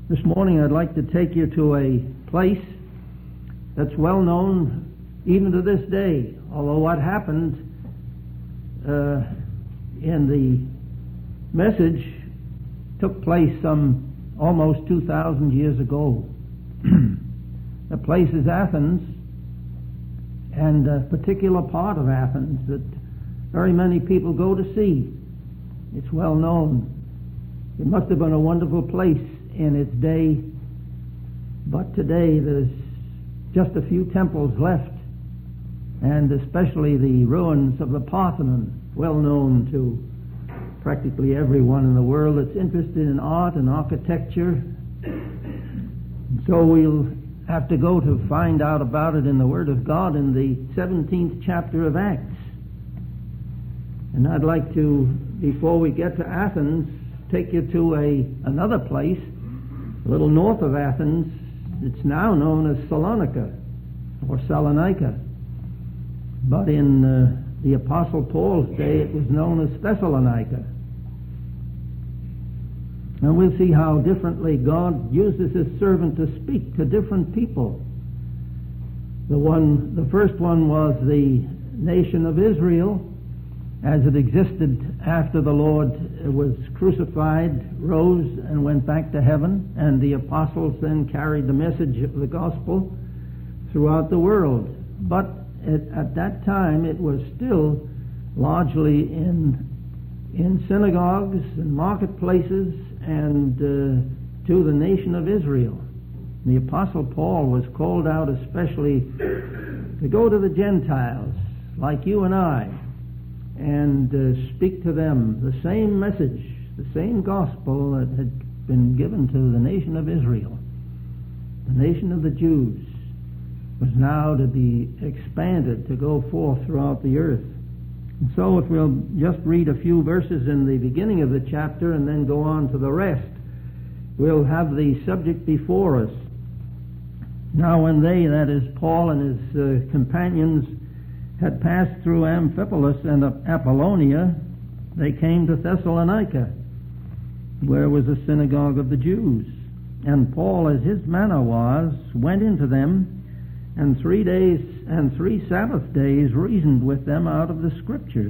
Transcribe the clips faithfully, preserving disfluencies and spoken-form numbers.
This morning I'd like to take you to a place that's well known even to this day, although what happened uh, in the message took place some almost two thousand years ago. The place is Athens, and a particular part of Athens that very many people go to see. It's well known. It must have been a wonderful place in its day, but today there's just a few temples left, and especially the ruins of the Parthenon, well known to practically everyone in the world that's interested in art and architecture. And so we'll have to go to find out about it in the Word of God in the seventeenth chapter of Acts. And I'd like to, before we get to Athens, take you to a another place a little north of Athens. It's now known as Salonika or Salonika, but in uh, the Apostle Paul's day it was known as Thessalonica. And we'll see how differently God uses His servant to speak to different people. The one, the first one was the nation of Israel, as it existed after the Lord was crucified, rose, and went back to heaven, and the apostles then carried the message of the gospel throughout the world. But at, at that time it was still largely in in synagogues and marketplaces and uh, to the nation of Israel. The Apostle Paul was called out especially to go to the Gentiles, like you and I, and uh, speak to them the same message, the same gospel that had been given to the nation of Israel. The nation of the Jews was now to be expanded to go forth throughout the earth. And so if we'll just read a few verses in the beginning of the chapter and then go on to the rest, we'll have the subject before us. Now when they, that is Paul and his uh, companions, had passed through Amphipolis and Apollonia, they came to Thessalonica, where was a synagogue of the Jews. And Paul, as his manner was, went into them, and three days and three Sabbath days reasoned with them out of the Scriptures,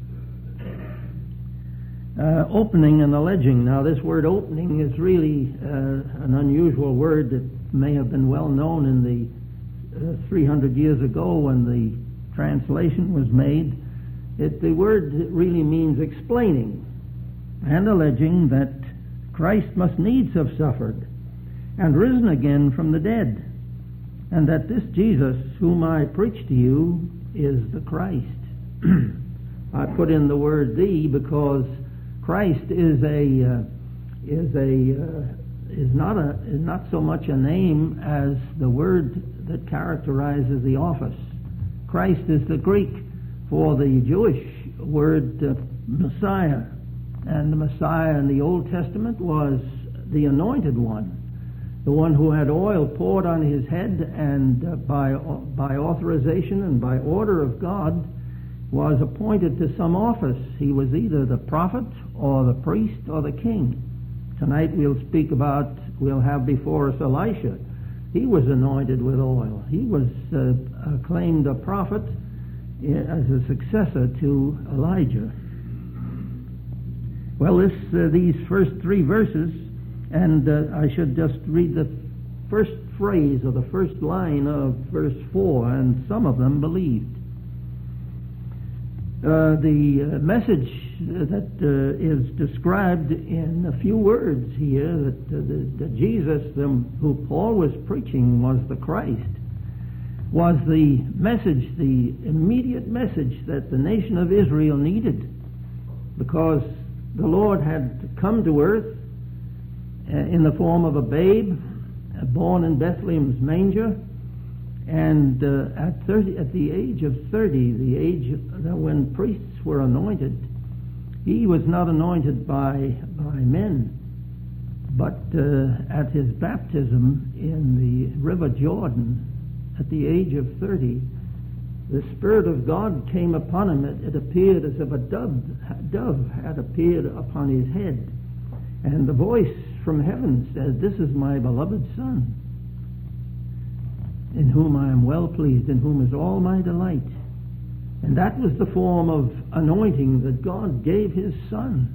uh, opening and alleging. Now this word opening is really uh, an unusual word that may have been well known in the uh, three hundred years ago when the translation was made. It, the word really means explaining and alleging that Christ must needs have suffered and risen again from the dead, and that this Jesus whom I preach to you is the Christ. I put in the word "the" because Christ is a uh, is a uh, is not a is not so much a name as the word that characterizes the office. Christ is the Greek for the Jewish word uh, Messiah, and the Messiah in the Old Testament was the anointed one, the one who had oil poured on his head, and uh, by by authorization and by order of God was appointed to some office. He was either the prophet or the priest or the king. Tonight we'll speak about, we'll have before us Elisha. He was anointed with oil. He was uh, acclaimed a prophet as a successor to Elijah. Well, this uh, these first three verses, and uh, I should just read the first phrase or the first line of verse four, and some of them believed. Uh, the uh, message that uh, is described in a few words here, that, uh, the, that Jesus, the, who Paul was preaching, was the Christ, was the message, the immediate message that the nation of Israel needed, because the Lord had come to earth uh, in the form of a babe, uh, born in Bethlehem's manger, and uh, at thirty, at the age of thirty, the age of, when priests were anointed, he was not anointed by by men, but uh, at his baptism in the River Jordan, at the age of thirty, the Spirit of God came upon him. It, it appeared as if a dove, dove had appeared upon his head, and the voice from heaven said, "This is my beloved Son, in whom I am well pleased, in whom is all my delight." And that was the form of anointing that God gave his Son.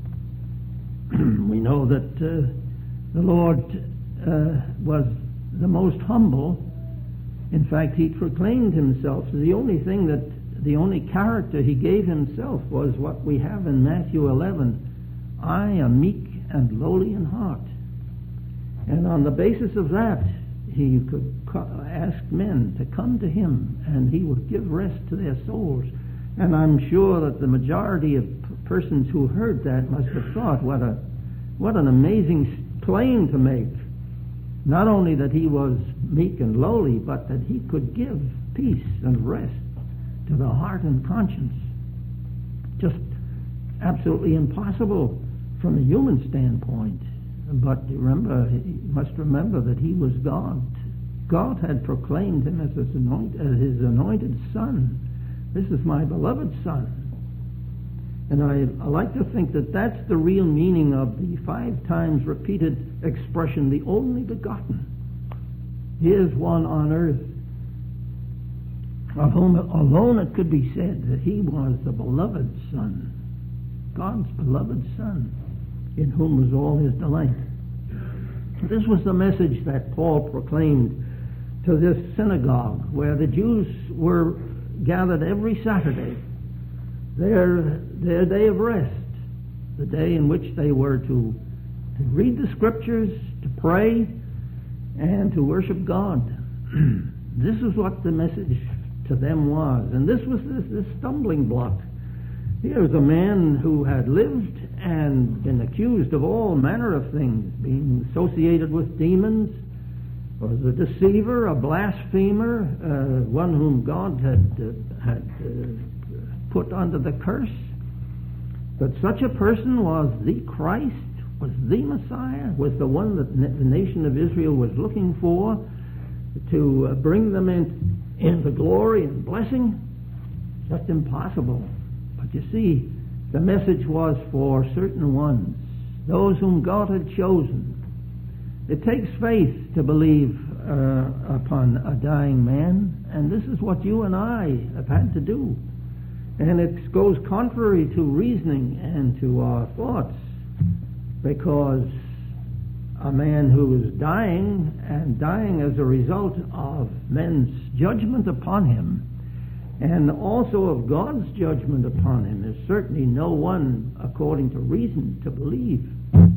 We know that uh, the Lord uh, was the most humble. In fact, he proclaimed himself. So the only thing that, the only character he gave himself was what we have in Matthew eleven. "I am meek and lowly in heart." And on the basis of that, he could ask men to come to him, and he would give rest to their souls. And I'm sure that the majority of persons who heard that must have thought, what a what an amazing claim to make. Not only that he was meek and lowly, but that he could give peace and rest to the heart and conscience. Just absolutely impossible from a human standpoint. But remember, you must remember that he was God. God had proclaimed him as his anointed, as his anointed Son. "This is my beloved Son." And I, I like to think that that's the real meaning of the five times repeated expression, "the only begotten." Here's one on earth of whom alone it could be said that he was the beloved Son, God's beloved Son, in whom was all his delight. This was the message that Paul proclaimed to this synagogue where the Jews were gathered every Saturday, their, their day of rest, the day in which they were to, to read the Scriptures, to pray, and to worship God. This is what the message to them was. And this was this, this stumbling block. Here was a man who had lived and been accused of all manner of things, being associated with demons, was a deceiver, a blasphemer, uh, one whom God had uh, had uh, put under the curse. But such a person was the Christ, was the Messiah, was the one that the nation of Israel was looking for to uh, bring them in, into glory and blessing. Just impossible. But you see, the message was for certain ones, those whom God had chosen. It takes faith to believe uh, upon a dying man, and this is what you and I have had to do. And it goes contrary to reasoning and to our thoughts, because a man who is dying, and dying as a result of men's judgment upon him, and also of God's judgment upon him, is certainly no one, according to reason, to believe.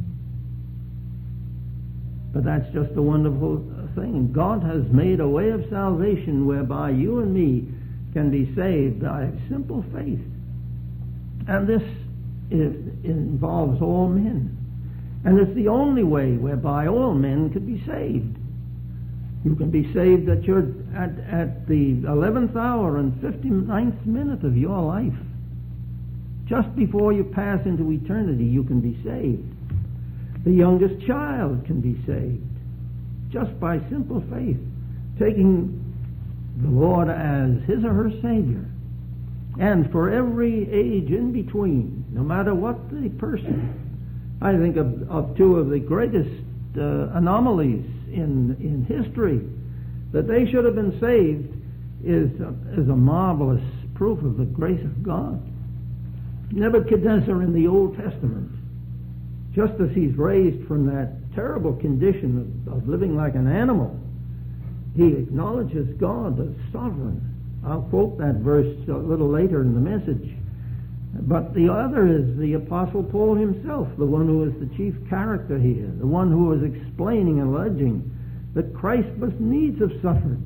But that's just a wonderful thing. God has made a way of salvation whereby you and me can be saved by simple faith. And this is, involves all men. And it's the only way whereby all men could be saved. You can be saved at your at, at the eleventh hour and fifty-ninth minute of your life. Just before you pass into eternity, you can be saved. The youngest child can be saved just by simple faith, taking the Lord as his or her Savior. And for every age in between, no matter what the person, I think of, of two of the greatest uh, anomalies in in history, that they should have been saved is uh, is a marvelous proof of the grace of God. Nebuchadnezzar in the Old Testament, just as he's raised from that terrible condition of, of living like an animal, he acknowledges God as sovereign. I'll quote that verse a little later in the message. But the other is the Apostle Paul himself, the one who is the chief character here, the one who is explaining and alleging that Christ must needs have suffered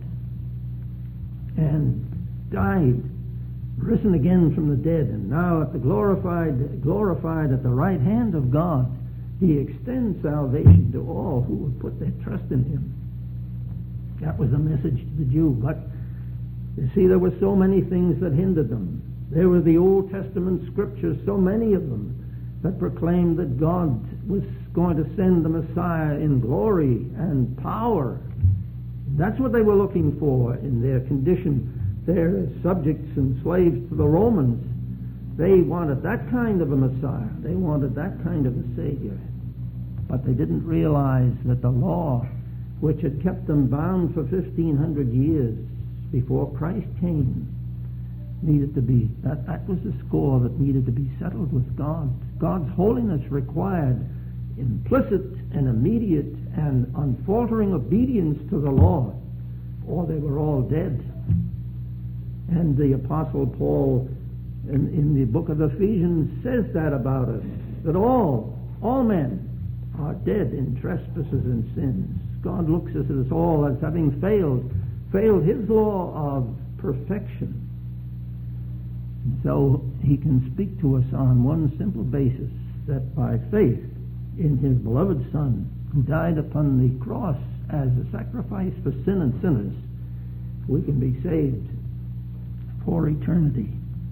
and died, risen again from the dead, and now at the glorified, glorified at the right hand of God, he extends salvation to all who would put their trust in him. That was the message to the Jew. But you see, there were so many things that hindered them. There were the Old Testament scriptures, so many of them, that proclaimed that God was going to send the Messiah in glory and power. That's what they were looking for in their condition there as subjects and slaves to the Romans. They wanted that kind of a Messiah. They wanted that kind of a Savior. But they didn't realize that the law, which had kept them bound for fifteen hundred years before Christ came, needed to be, that, that was the score that needed to be settled with God. God's holiness required implicit and immediate and unfaltering obedience to the law, or they were all dead. And the Apostle Paul in, in the book of Ephesians says that about us, that all, all men are dead in trespasses and sins. God looks at us all as having failed, failed His law of perfection. So He can speak to us on one simple basis, that by faith in His beloved Son, who died upon the cross as a sacrifice for sin and sinners, we can be saved for eternity.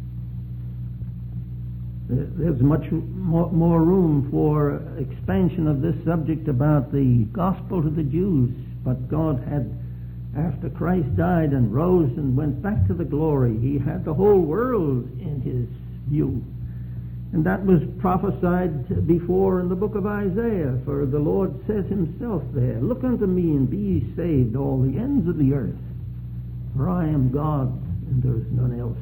There's much more room for expansion of this subject about the gospel to the Jews, but God had, after Christ died and rose and went back to the glory, He had the whole world in His view. And that was prophesied before in the book of Isaiah, for the Lord says Himself there, "Look unto me and be ye saved, all the ends of the earth, for I am God and there is none else."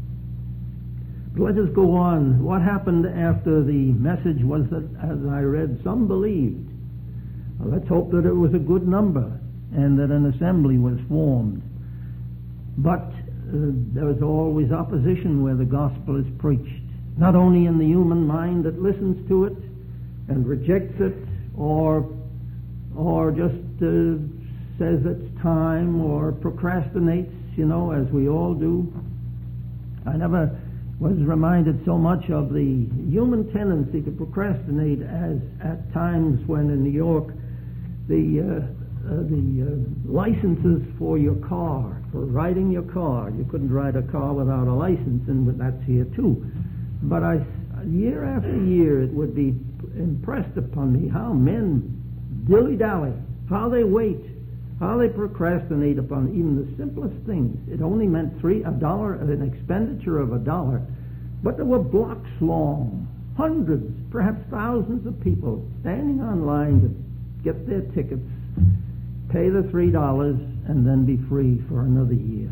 Let us go on. What happened after the message was that, as I read, some believed. Well, let's hope that it was a good number and that an assembly was formed. But uh, there is always opposition where the gospel is preached, not only in the human mind that listens to it and rejects it, or or just uh, says it's time, or procrastinates, you know, as we all do. I never was reminded so much of the human tendency to procrastinate as at times when in New York the uh, uh, the uh, licenses for your car, for riding your car, you couldn't ride a car without a license, and that's here too. But I, year after year, it would be impressed upon me how men dilly-dally, how they wait, how they procrastinate upon even the simplest things. It only meant three a dollar, an expenditure of a dollar, but there were blocks long, hundreds, perhaps thousands of people standing on line to get their tickets, pay the three dollars, and then be free for another year.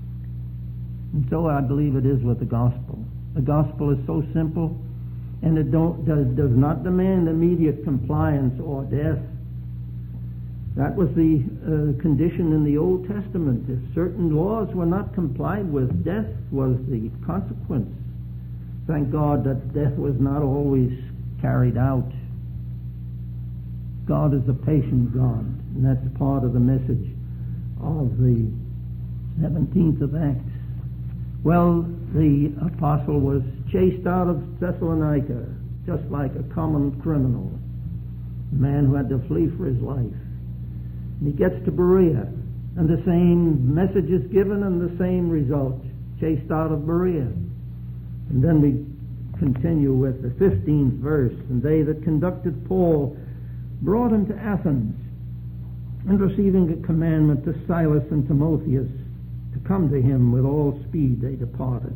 And so I believe it is with the gospel. The gospel is so simple, and it don't, does, does not demand immediate compliance or death. That was the uh, condition in the Old Testament. If certain laws were not complied with, death was the consequence. Thank God that death was not always carried out. God is a patient God, and that's part of the message of the seventeenth of Acts. Well, the apostle was chased out of Thessalonica, just like a common criminal, a man who had to flee for his life. And he gets to Berea, and the same message is given and the same result, chased out of Berea. And then we continue with the fifteenth verse, "And they that conducted Paul brought him to Athens, and receiving a commandment to Silas and Timotheus to come to him with all speed, they departed.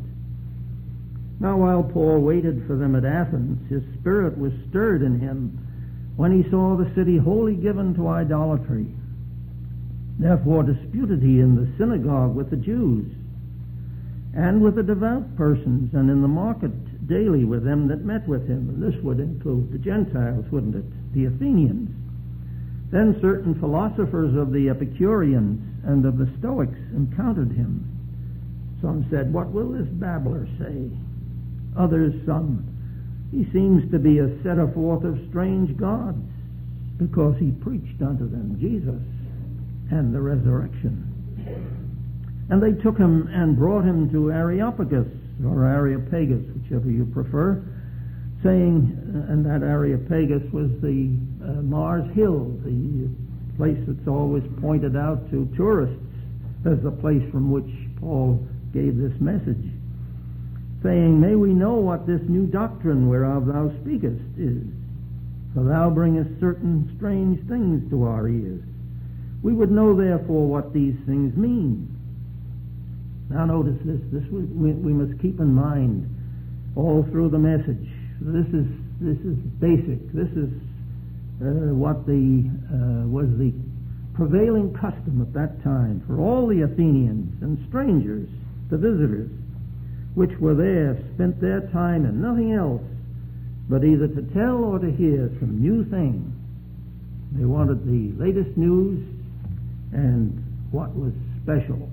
Now while Paul waited for them at Athens, his spirit was stirred in him when he saw the city wholly given to idolatry. Therefore disputed he in the synagogue with the Jews, and with the devout persons, and in the market daily with them that met with him." And this would include the Gentiles, wouldn't it? The Athenians. "Then certain philosophers of the Epicureans and of the Stoics encountered him. Some said, What will this babbler say? Others sung, He seems to be a setter forth of strange gods, because he preached unto them Jesus and the resurrection. And they took him and brought him to Areopagus, or Areopagus, whichever you prefer, saying, and that Areopagus was the uh, Mars Hill, the place that's always pointed out to tourists as the place from which Paul gave this message, saying, May we know what this new doctrine whereof thou speakest is, for thou bringest certain strange things to our ears. We would know therefore what these things mean. Now notice this, this we, we must keep in mind all through the message. This is, this is basic. This is uh, what the uh, was the prevailing custom at that time for all the Athenians and strangers, the visitors, which were there, spent their time in nothing else but either to tell or to hear some new thing. They wanted the latest news and what was special.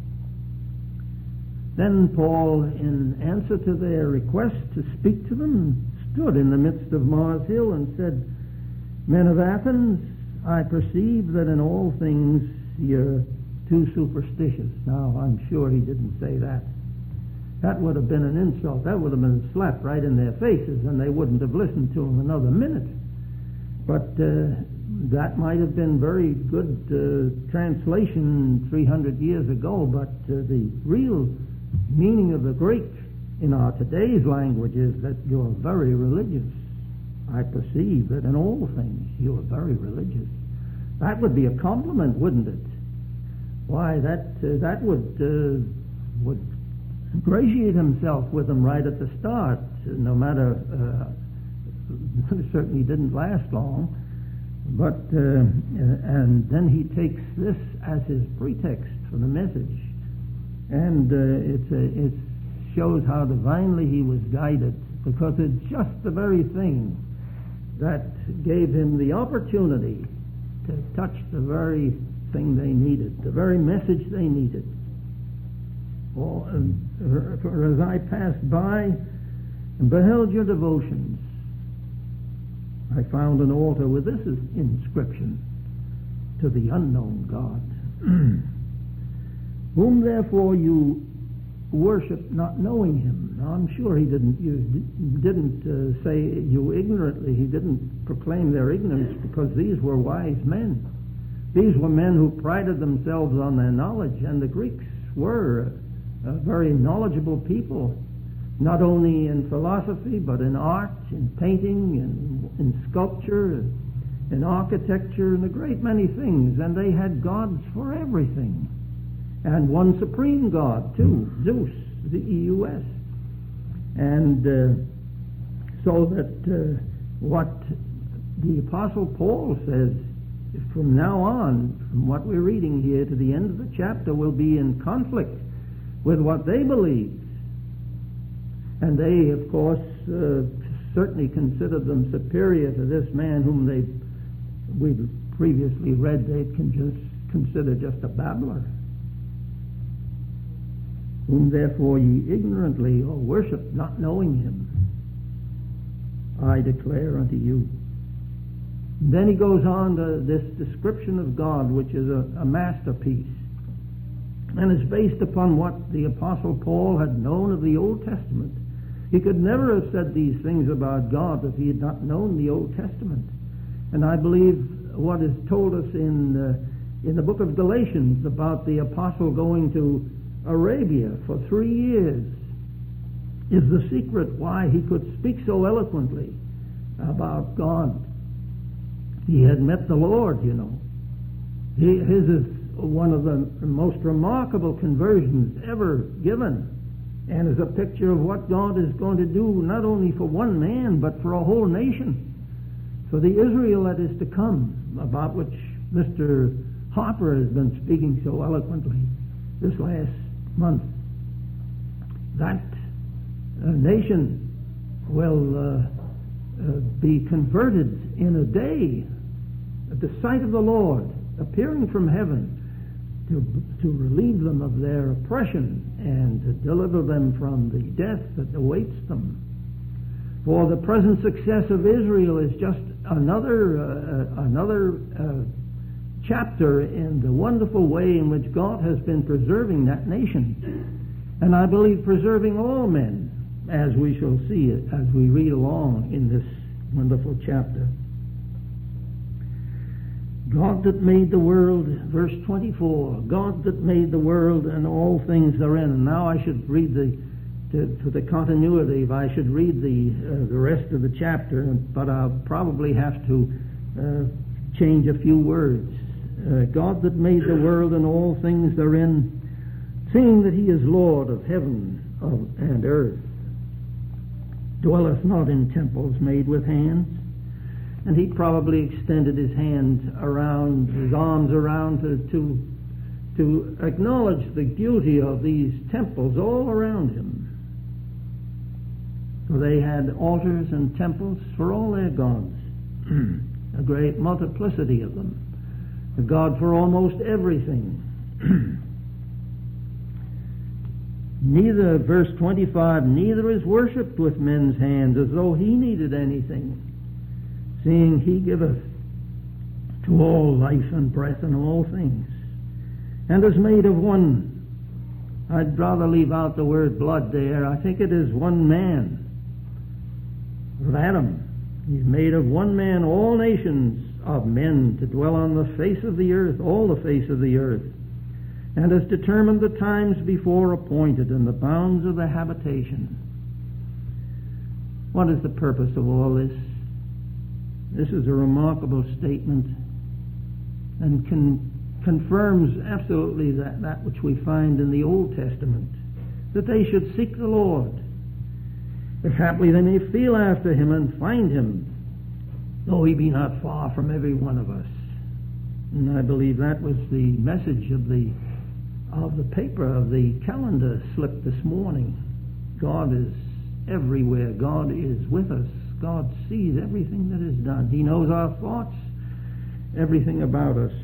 Then Paul, in answer to their request to speak to them, stood in the midst of Mars Hill and said, "Men of Athens, I perceive that in all things you're too superstitious." Now, I'm sure he didn't say that. That would have been an insult. That would have been a slap right in their faces, and they wouldn't have listened to him another minute. But uh, that might have been very good uh, translation three hundred years ago, but uh, the real meaning of the Greek in our today's language is that you're very religious. I perceive that in all things you are very religious. That would be a compliment, wouldn't it? Why, that uh, that would uh, would ingratiate himself with them right at the start. No matter, uh, it certainly didn't last long. But uh, and then he takes this as his pretext for the message, and uh, it's a, it shows how divinely he was guided, because it's just the very thing that gave him the opportunity to touch the very thing they needed, the very message they needed. For, um, for as I passed by and beheld your devotions, I found an altar with this inscription: to the unknown God, whom therefore you worship not knowing him. Now, I'm sure he didn't use, didn't uh, say you ignorantly. He didn't proclaim their ignorance, because these were wise men. These were men who prided themselves on their knowledge, and the Greeks were a, a very knowledgeable people, not only in philosophy, but in art, in painting, in, in sculpture, in architecture, and a great many things. And they had gods for everything. And one supreme god, too, Zeus, the E U S. And uh, so that uh, what the Apostle Paul says, from now on, from what we're reading here to the end of the chapter, will be in conflict with what they believed. And they, of course, uh, certainly considered them superior to this man whom they, we previously read, they can just consider just a babbler. Whom therefore ye ignorantly or worship, not knowing him, I declare unto you. And then he goes on to this description of God, which is a, a masterpiece, and is based upon what the Apostle Paul had known of the Old Testament. He could never have said these things about God if he had not known the Old Testament. And I believe what is told us in uh, in the book of Galatians about the apostle going to Arabia for three years is the secret why he could speak so eloquently about God. He had met the Lord, you know. He, his is one of the most remarkable conversions ever given, and is a picture of what God is going to do not only for one man but for a whole nation, for the Israel that is to come, about which Mister Harper has been speaking so eloquently this last month. That uh, nation will uh, uh, be converted in a day at the sight of the Lord appearing from heaven to, to relieve them of their oppression and to deliver them from the death that awaits them. For the present success of Israel is just another uh, another uh, chapter in the wonderful way in which God has been preserving that nation, and I believe preserving all men, as we shall see it as we read along in this wonderful chapter. God that made the world, verse twenty-four, God that made the world and all things therein. And now I should read the, to, for the continuity, if I should read the uh, the rest of the chapter, but I'll probably have to uh, change a few words. Uh, God that made the world and all things therein, seeing that he is Lord of heaven of, and earth, dwelleth not in temples made with hands, And he probably extended his hand around, his arms around to, to, to acknowledge the beauty of these temples all around him. For they had altars and temples for all their gods, a great multiplicity of them, a god for almost everything. Neither, verse twenty-five, neither is worshipped with men's hands as though he needed anything, seeing he giveth to all life and breath and all things, and is made of one. I'd rather leave out the word blood there. I think it is one man, of Adam. He's made of one man all nations of men to dwell on the face of the earth, all the face of the earth, and has determined the times before appointed and the bounds of the habitation. What is the purpose of all this? This is a remarkable statement and con- confirms absolutely that, that which we find in the Old Testament, that they should seek the Lord, if haply they may feel after him and find him, though he be not far from every one of us. And I believe that was the message of the of the paper, of the calendar slip this morning. God is everywhere. God is with us. God sees everything that is done. He knows our thoughts, everything about us.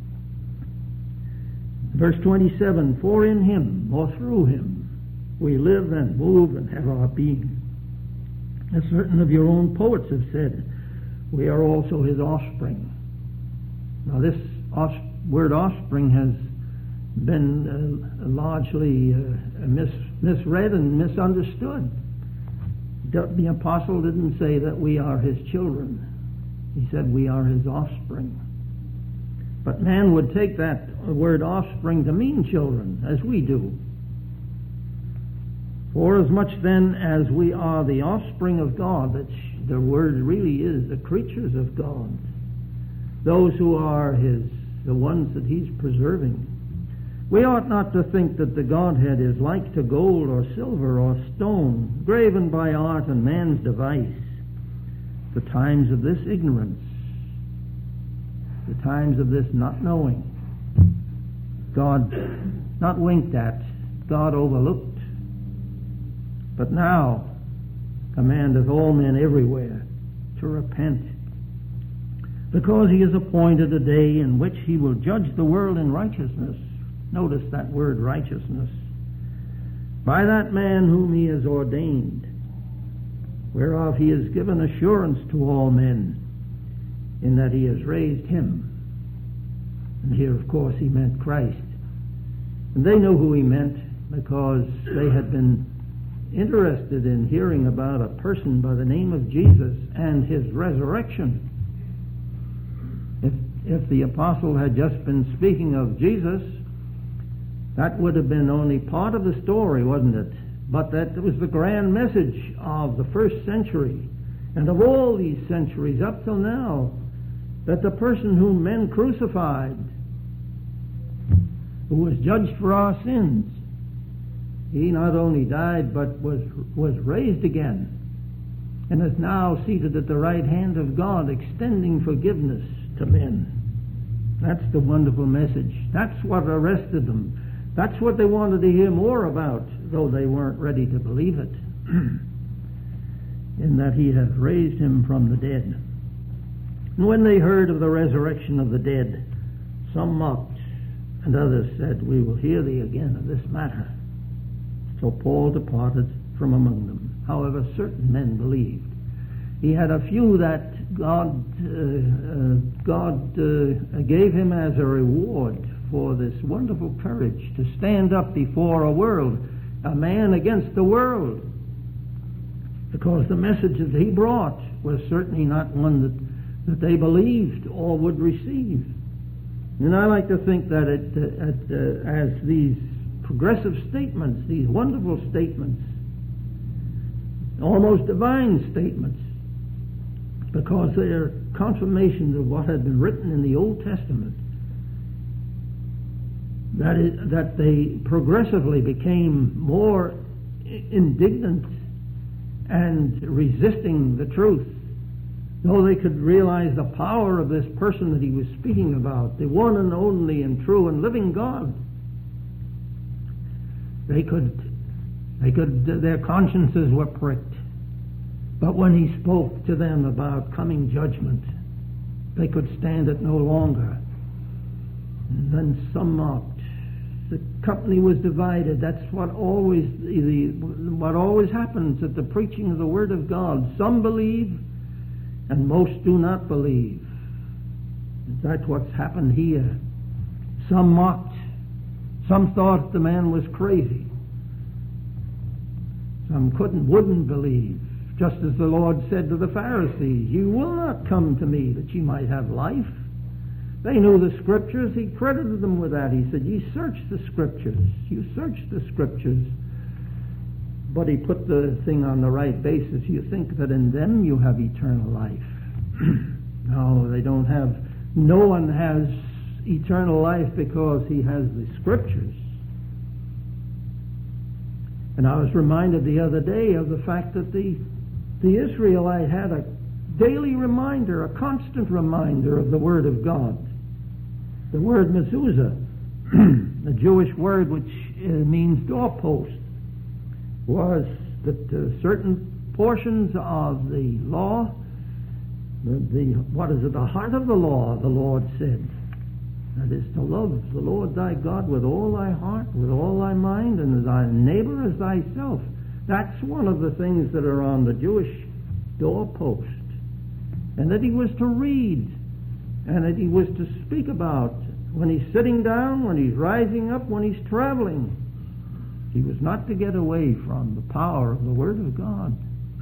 Verse twenty-seven, for in him, or through him, we live and move and have our being. As certain of your own poets have said, we are also his offspring. Now this off, word offspring has been uh, largely uh, mis, misread and misunderstood. The apostle didn't say that we are his children. He said we are his offspring. But man would take that word offspring to mean children, as we do. For as much then as we are the offspring of God, that the word really is the creatures of God, those who are his, the ones that he's preserving, we ought not to think that the Godhead is like to gold or silver or stone, graven by art and man's device. The times of this ignorance, the times of this not knowing, God not winked at, God overlooked. But now commandeth all men everywhere to repent, because he has appointed a day in which he will judge the world in righteousness. Notice that word, righteousness. By that man whom he has ordained, whereof he has given assurance to all men, in that he has raised him. And here, of course, he meant Christ. And they know who he meant, because they had been interested in hearing about a person by the name of Jesus and his resurrection. If, if the apostle had just been speaking of Jesus, that would have been only part of the story, wasn't it? But that was the grand message of the first century and of all these centuries up till now, that the person whom men crucified, who was judged for our sins, he not only died but was was raised again and is now seated at the right hand of God, extending forgiveness to men. That's the wonderful message. That's what arrested them. That's what they wanted to hear more about, though they weren't ready to believe it. In that he hath raised him from the dead. And when they heard of the resurrection of the dead, some mocked, and others said, we will hear thee again of this matter. So Paul departed from among them. However, certain men believed. He had a few that God uh, uh, God uh, gave him as a reward for this wonderful courage to stand up before a world, a man against the world, because the message that he brought was certainly not one that, that they believed or would receive. And I like to think that it, uh, it, uh, as these progressive statements, these wonderful statements, almost divine statements, because they are confirmations of what had been written in the Old Testament, that it, that they progressively became more indignant and resisting the truth though they could realize the power of this person that he was speaking about, the one and only and true and living God, they could, they could, their consciences were pricked. But when he spoke to them about coming judgment, they could stand it no longer. And then some mocked. The company was divided. That's what always the, what always happens at the preaching of the Word of God. Some believe, and most do not believe. That's what's happened here. Some mocked. Some thought the man was crazy. Some couldn't, wouldn't believe. Just as the Lord said to the Pharisees, "You will not come to me that ye might have life." They knew the Scriptures. He credited them with that. He said, "Ye search the Scriptures. You search the Scriptures." But he put the thing on the right basis. You think that in them you have eternal life. No, they don't have. No one has eternal life because he has the Scriptures. And I was reminded the other day of the fact that the, the Israelite had a daily reminder, a constant reminder of the Word of God. The word mezuzah, a Jewish word which uh, means doorpost, was that uh, certain portions of the law, the, the what is it, the heart of the law, the Lord said, that is to love the Lord thy God with all thy heart, with all thy mind, and thy neighbor as thyself. That's one of the things that are on the Jewish doorpost. And that he was to read, and that he was to speak about when he's sitting down, when he's rising up, when he's traveling. He was not to get away from the power of the Word of God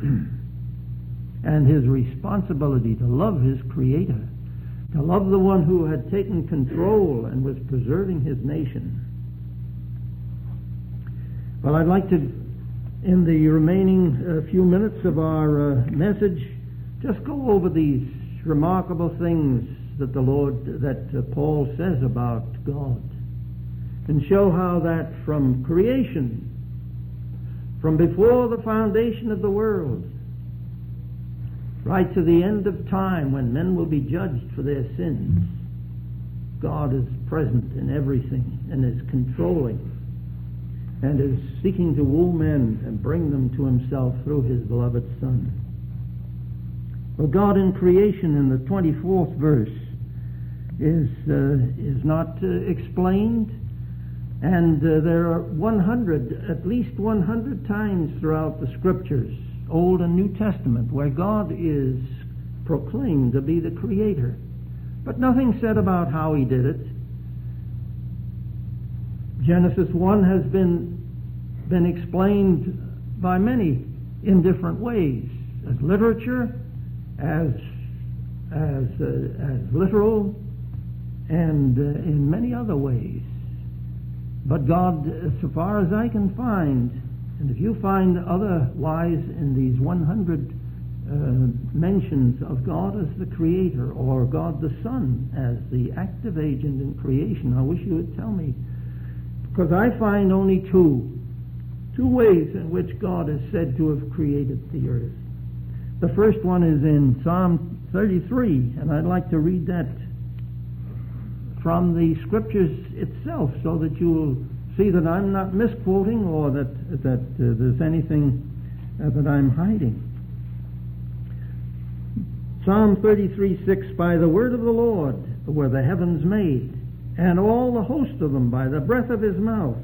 and his responsibility to love his Creator, to love the one who had taken control and was preserving his nation. Well, I'd like to, in the remaining uh, few minutes of our uh, message, just go over these remarkable things that the Lord, that uh, Paul says about God, and show how that from creation, from before the foundation of the world, right to the end of time when men will be judged for their sins, God is present in everything and is controlling and is seeking to woo men and bring them to himself through his beloved Son. Well, God in creation in the twenty-fourth verse is uh, is not uh, explained, and uh, there are one hundred, at least one hundred times throughout the Scriptures, Old and New Testament, where God is proclaimed to be the Creator, but nothing said about how he did it. Genesis one has been been explained by many in different ways, as literature, as as uh, as literal, and uh, in many other ways. But God, so far as I can find, and if you find otherwise in these one hundred uh, mentions of God as the Creator, or God the Son as the active agent in creation, I wish you would tell me, because I find only two two ways in which God is said to have created the earth. The first one is in Psalm thirty-three, and I'd like to read that from the Scriptures itself, so that you will see that I'm not misquoting, or that that uh, there's anything uh, that I'm hiding. Psalm thirty-three six, by the word of the Lord were the heavens made, and all the host of them by the breath of his mouth.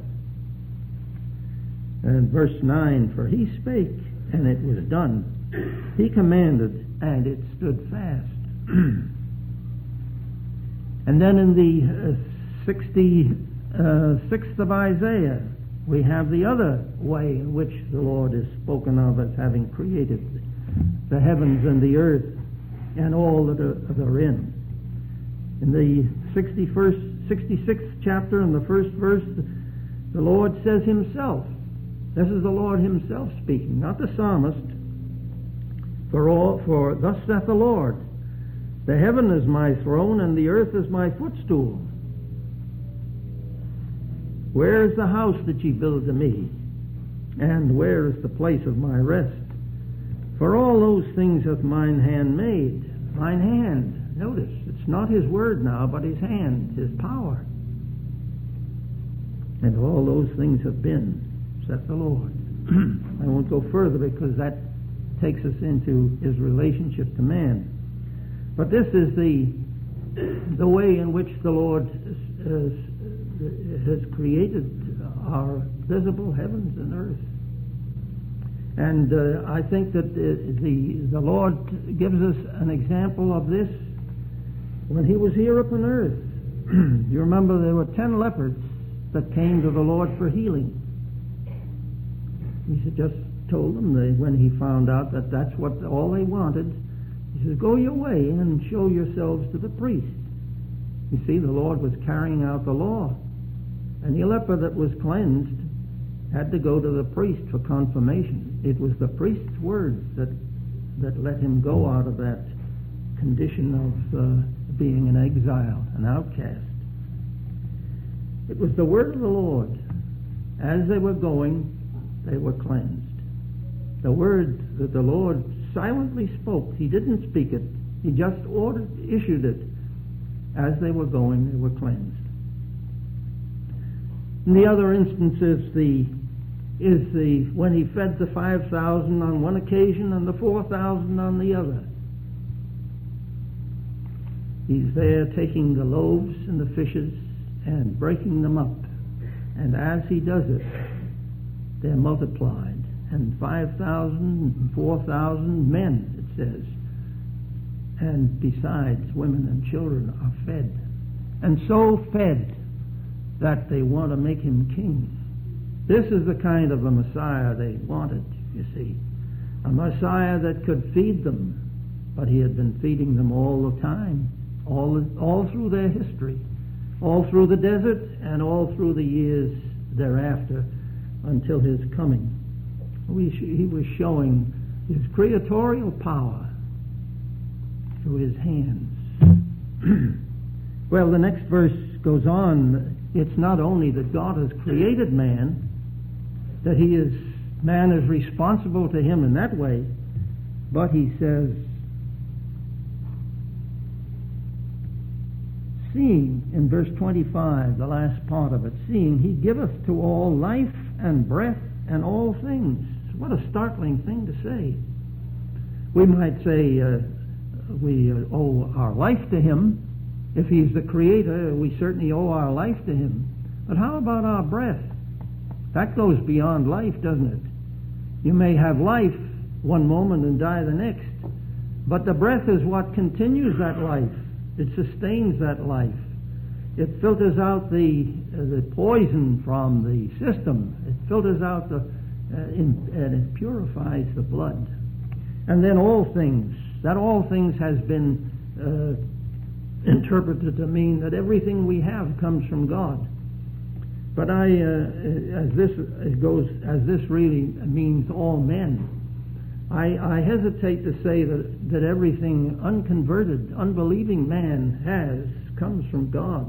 And verse nine, for he spake, and it was done. He commanded, and it stood fast. And then in the uh, sixty-sixth of Isaiah, we have the other way in which the Lord is spoken of as having created the heavens and the earth and all that are therein. In the sixty-first, sixty-sixth chapter, in the first verse, the Lord says himself, this is the Lord himself speaking, not the psalmist, for all, for thus saith the Lord, the heaven is my throne, and the earth is my footstool. Where is the house that ye build to me? And where is the place of my rest? For all those things hath mine hand made. Mine hand. Notice, it's not his word now, but his hand, his power. And all those things have been, saith the Lord. I won't go further because that takes us into his relationship to man. But this is the the way in which the Lord has, has created our visible heavens and earth. And uh, I think that the, the the Lord gives us an example of this when he was here upon earth. You remember there were ten lepers that came to the Lord for healing. He said, just told them that when he found out that that's what all they wanted, he says, go your way and show yourselves to the priest. You see, the Lord was carrying out the law. And the leper that was cleansed had to go to the priest for confirmation. It was the priest's words that that let him go out of that condition of uh, being an exile, an outcast. It was the word of the Lord. As they were going, they were cleansed. The word that the Lord silently spoke, he didn't speak it, he just ordered, issued it. As they were going, they were cleansed. In the other instance is the is the when he fed the five thousand on one occasion and the four thousand on the other. He's there taking the loaves and the fishes and breaking them up. And as he does it, they're multiplied. And five thousand and four thousand men, it says. And besides, women and children are fed. And so fed that they want to make him king. This is the kind of a Messiah they wanted, you see. A Messiah that could feed them. But he had been feeding them all the time. All, all through their history. All through the desert and all through the years thereafter until his coming. We sh- he was showing his creatorial power through his hands. Well, the next verse goes on. It's not only that God has created man, that he is man is responsible to him in that way, but he says, seeing, in verse twenty-five, the last part of it, seeing he giveth to all life and breath and all things. What a startling thing to say. We might say uh, we uh, owe our life to him. If he's the creator, we certainly owe our life to him. But how about our breath? That goes beyond life, doesn't it? You may have life one moment and die the next, but the breath is what continues that life. It sustains that life. It filters out the uh, the poison from the system. It filters out the uh, in, and it purifies the blood. And then all things. That all things has been uh, interpreted to mean that everything we have comes from God. But I, uh, as this goes, as this really means all men, I, I hesitate to say that, that everything unconverted, unbelieving man has comes from God.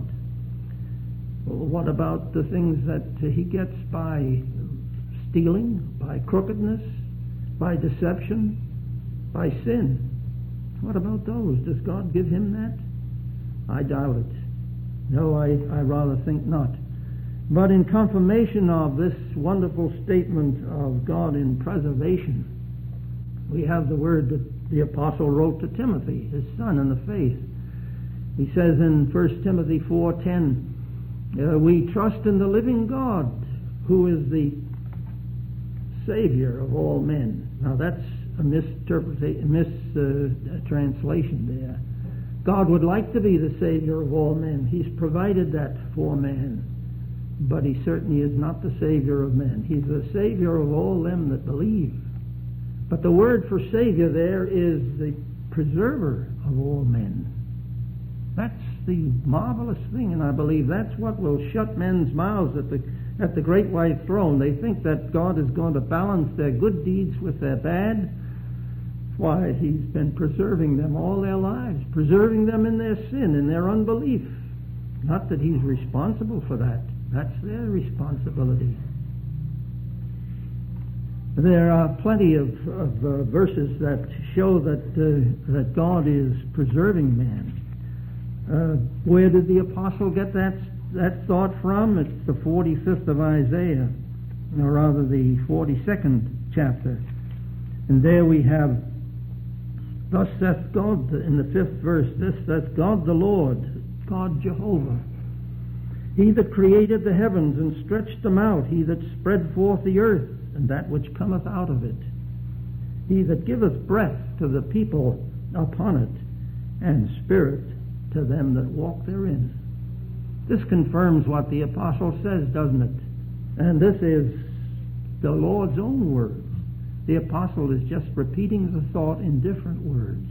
Well, what about the things that he gets by stealing, by crookedness, by deception, by sin? What about those? Does God give him that? I doubt it. No, I, I rather think not. But in confirmation of this wonderful statement of God in preservation, we have the word that the apostle wrote to Timothy, his son in the faith. He says in First Timothy four ten, uh, we trust in the living God, who is the Savior of all men. Now that's a misinterpretation, mistranslation uh, there. God would like to be the Savior of all men. He's provided that for man. But he certainly is not the Savior of men. He's the Savior of all them that believe. But the word for Savior there is the preserver of all men. That's the marvelous thing, and I believe that's what will shut men's mouths at the at the great white throne. They think that God is going to balance their good deeds with their bad. Why, he's been preserving them all their lives, preserving them in their sin, in their unbelief. Not that he's responsible for that. That's their responsibility. There are plenty of, of uh, verses that show that uh, that God is preserving man. Uh, where did the apostle get that that thought from? It's the forty-fifth of Isaiah, or rather the forty-second chapter. And there we have, "Thus saith God," in the fifth verse, "This saith God the Lord, God Jehovah. He that created the heavens and stretched them out, he that spread forth the earth, and that which cometh out of it. He that giveth breath to the people upon it, and spirit to them that walk therein." This confirms what the apostle says, doesn't it? And this is the Lord's own words. The apostle is just repeating the thought in different words.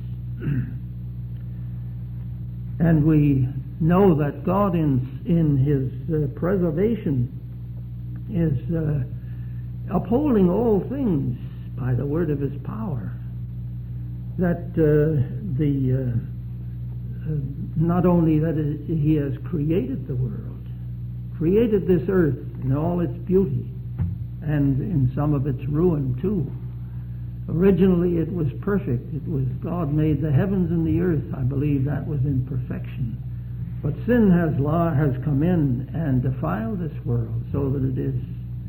And we know that God in, in His uh, preservation is uh, upholding all things by the word of His power. That uh, the uh, uh, not only that it, He has created the world, created this earth in all its beauty, and in some of its ruin too. Originally it was perfect. It was God made the heavens and the earth. I believe that was in perfection. But sin has law has come in and defiled this world, so that it is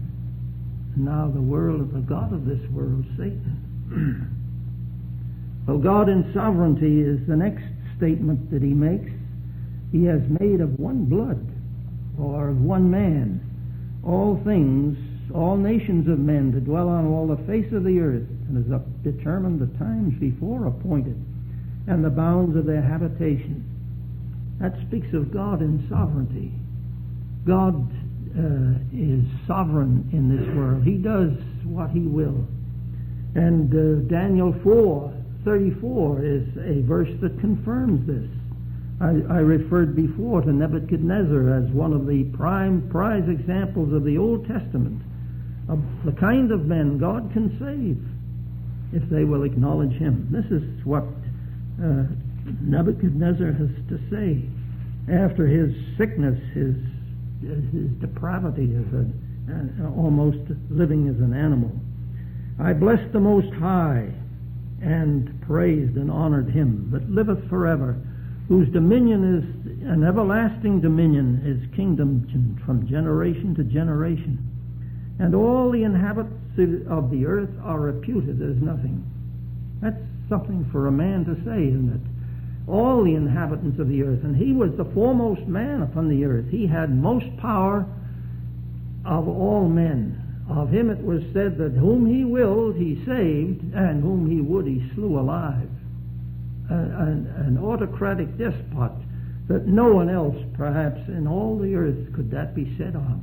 now the world of the god of this world, Satan. Well, God in sovereignty is the next statement that He makes. He has made of one blood, or of one man, all things, all nations of men to dwell on all the face of the earth, and has determined the times before appointed, and the bounds of their habitation. That speaks of God in sovereignty. God uh, is sovereign in this world. He does what He will. And uh, Daniel four thirty-four is a verse that confirms this. I, I referred before to Nebuchadnezzar as one of the prime prize examples of the Old Testament, of the kind of men God can save if they will acknowledge Him. This is what uh, Nebuchadnezzar has to say after his sickness, his his depravity as a, uh, almost living as an animal. "I blessed the Most High, and praised and honored Him that liveth forever, whose dominion is an everlasting dominion, His kingdom from generation to generation. And all the inhabitants of the earth are reputed as nothing." That's something for a man to say, isn't it? All the inhabitants of the earth. And He was the foremost man upon the earth. He had most power of all men. Of Him it was said that whom He willed He saved, and whom He would He slew alive. Uh, an, an autocratic despot that no one else perhaps in all the earth could that be said of.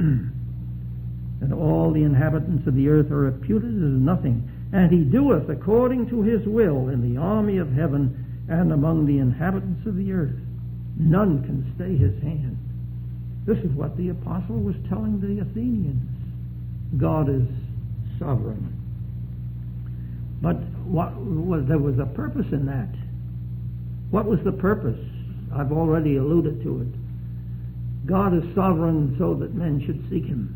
And all the inhabitants of the earth are reputed as nothing. And He doeth according to His will in the army of heaven and among the inhabitants of the earth. None can stay His hand. This is what the apostle was telling the Athenians. God is sovereign. But what was there was a purpose in that. What was the purpose? I've already alluded to it. God is sovereign so that men should seek Him.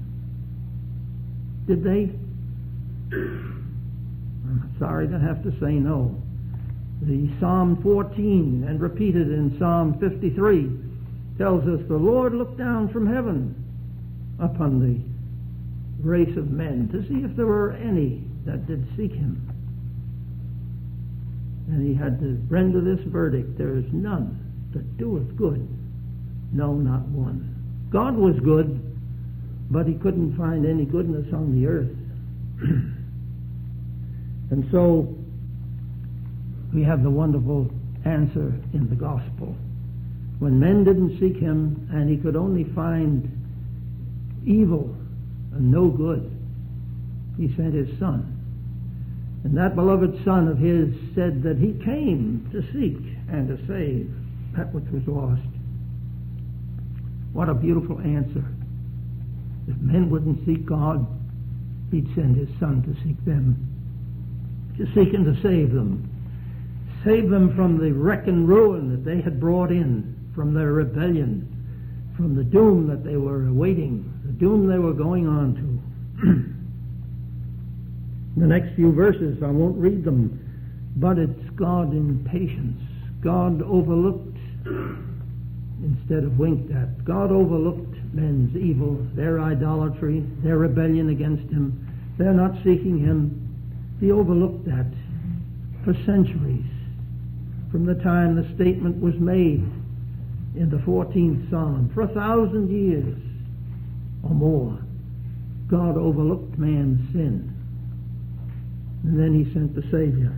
Did they? I'm sorry to have to say no. The Psalm fourteen, and repeated in Psalm fifty-three, tells us the Lord looked down from heaven upon the race of men to see if there were any that did seek Him. And He had to render this verdict: there is none that doeth good, no, not one. God was good, but He couldn't find any goodness on the earth. And so we have the wonderful answer in the gospel. When men didn't seek Him, and He could only find evil and no good, He sent His Son. And that beloved Son of His said that He came to seek and to save that which was lost. What a beautiful answer. If men wouldn't seek God, He'd send His Son to seek them, to seek and to save them. Save them from the wreck and ruin that they had brought in, from their rebellion, from the doom that they were awaiting, the doom they were going on to. The next few verses, I won't read them, but it's God in patience. God overlooked instead of winked at. God overlooked men's evil, their idolatry, their rebellion against Him, their not seeking Him. He overlooked that for centuries. From the time the statement was made in the fourteenth Psalm, for a thousand years or more, God overlooked man's sin. And then He sent the Savior.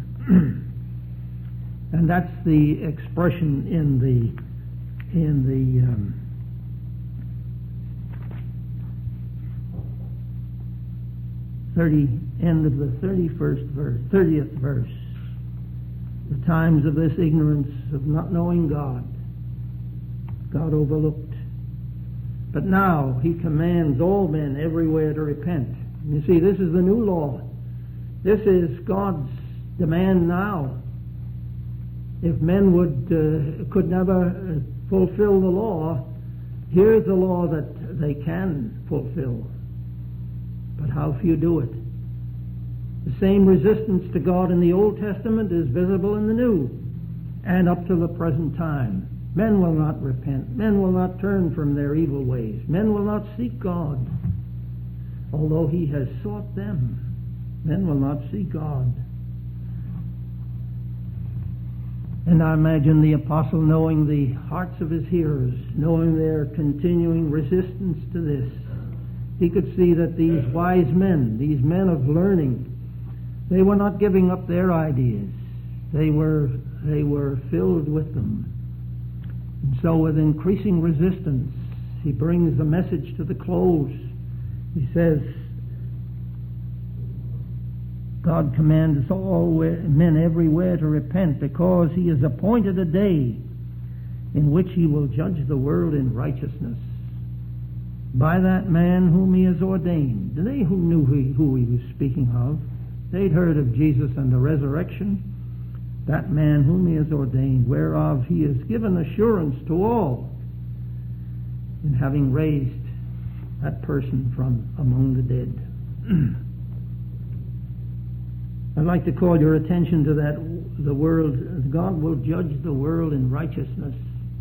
And that's the expression in the in the um, thirty end of the thirty-first verse, thirtieth verse. The times of this ignorance of not knowing God, God overlooked. But now He commands all men everywhere to repent. You see, this is the new law. This is God's demand now. If men would uh, could never uh, fulfill the law, here's the law that they can fulfill. But how few do it. The same resistance to God in the Old Testament is visible in the New, and up to the present time. Men will not repent. Men will not turn from their evil ways. Men will not seek God, although He has sought them. Men will not seek God. And I imagine the apostle, knowing the hearts of his hearers, knowing their continuing resistance to this, he could see that these wise men, these men of learning, they were not giving up their ideas. They were, they were filled with them. And so with increasing resistance, he brings the message to the close. He says, God commands all men everywhere to repent, because He has appointed a day in which He will judge the world in righteousness by that man whom He has ordained. They who knew who He was speaking of, they'd heard of Jesus and the resurrection. That man whom He has ordained, whereof He has given assurance to all, in having raised that person from among the dead. I'd like to call your attention to that, the world, God will judge the world in righteousness.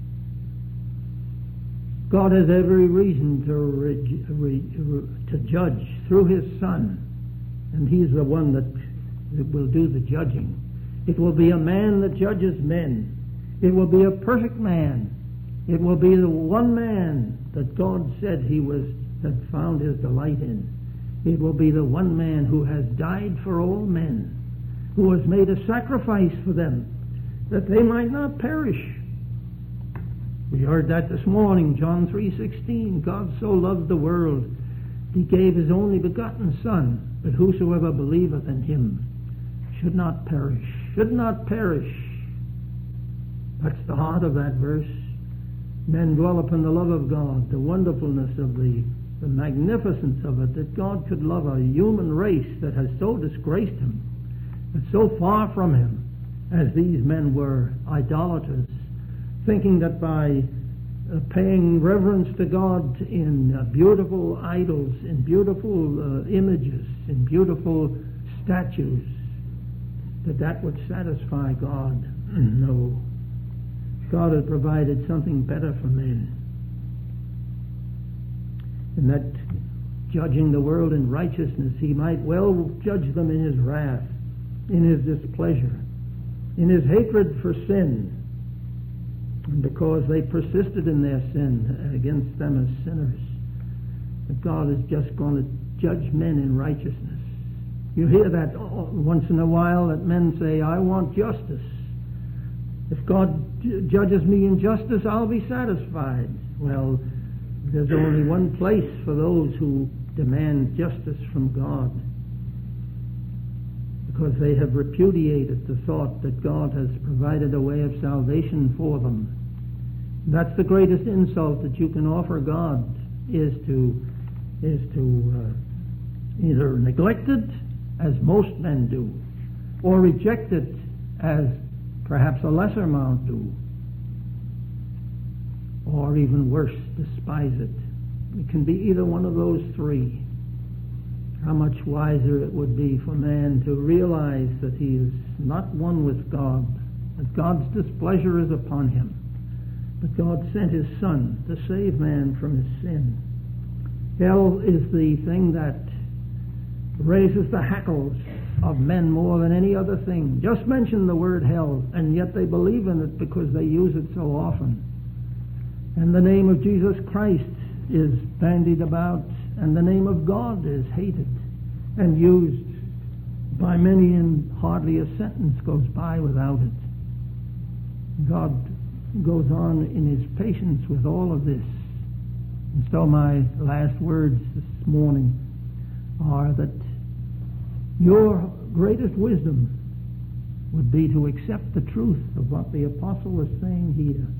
God has every reason to, re, re, to judge through His Son, and He's the one that, that will do the judging. It will be a man that judges men. It will be a perfect man. It will be the one man that God said He was, that found His delight in. It will be the one man who has died for all men, who has made a sacrifice for them, that they might not perish. We heard that this morning, John three sixteen. God so loved the world, He gave His only begotten Son, that whosoever believeth in Him should not perish, should not perish. That's the heart of that verse. Men dwell upon the love of God, the wonderfulness of the the magnificence of it, that God could love a human race that has so disgraced Him, but so far from Him, as these men were idolaters, thinking that by uh, paying reverence to God in uh, beautiful idols, in beautiful uh, images, in beautiful statues, that that would satisfy God. No. God had provided something better for men. And that judging the world in righteousness, He might well judge them in His wrath, in His displeasure, in His hatred for sin. And because they persisted in their sin against them as sinners, that God is just going to judge men in righteousness. You hear that once in a while, that men say, I want justice. If God judges me in justice, I'll be satisfied. Well, there's only one place for those who demand justice from God, because they have repudiated the thought that God has provided a way of salvation for them. That's the greatest insult that you can offer God, is to is to uh, either neglect it, as most men do, or reject it, as perhaps a lesser amount do, or even worse, despise it. It can be either one of those three. How much wiser it would be for man to realize that he is not one with God, that God's displeasure is upon him, but God sent his Son to save man from his sin. Hell is the thing that raises the hackles of men more than any other thing. Just mention the word hell, and yet they believe in it because they use it so often. And the name of Jesus Christ is bandied about, and the name of God is hated and used by many, and hardly a sentence goes by without it. God goes on in his patience with all of this. And so my last words this morning are that your greatest wisdom would be to accept the truth of what the apostle is saying here.